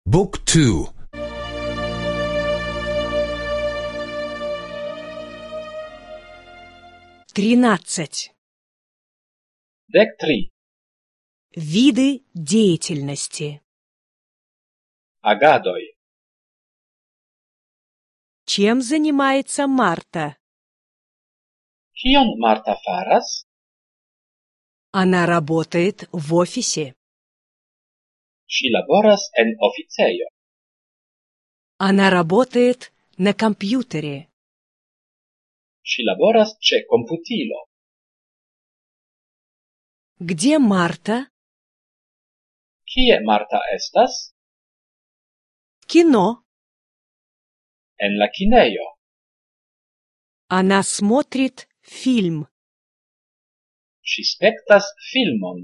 บุ๊กทู 13. 13. Виды деятельности. Agadoj. Чем занимается Марта? Kion Marta faras? Она работает в офисе. Ŝi laboras en oficejo. Она работает на компьютере. Ŝi laboras ĉe komputilo. Где Марта? Kie Marta estas? В кино. En la kinejo. Она смотрит фильм. Ŝi spektas filmon.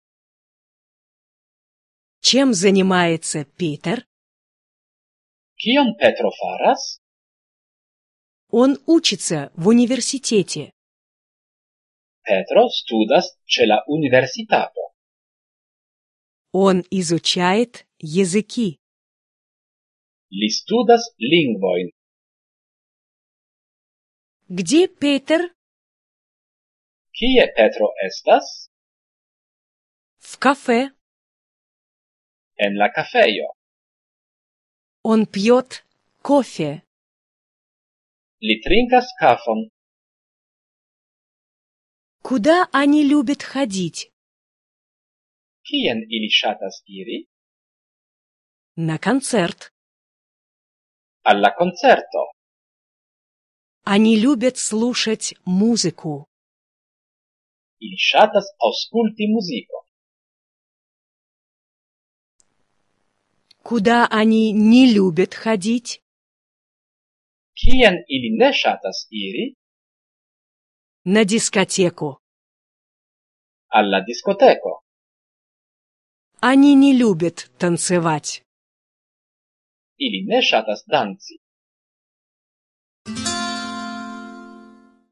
Чем занимается Питер? Kion Petro faras? Он учится в университете. Petro studas ĉe la universitato. Он изучает языки. Li studas lingvojn. Где Питер? Kie Petro estas? В кафе. En la kafejo. Он пьет кофе. Li trinkas kafon. Куда они любят ходить? Kien ili ŝatas iri? На концерт. Al la koncerto. Они любят слушать музыку. Ili ŝatas aŭskulti muzikon. Куда они не любят ходить? Kien ili ne ŝatas iri? На дискотеку. Al la diskoteko. Они не любят танцевать. Ili ne ŝatas danci.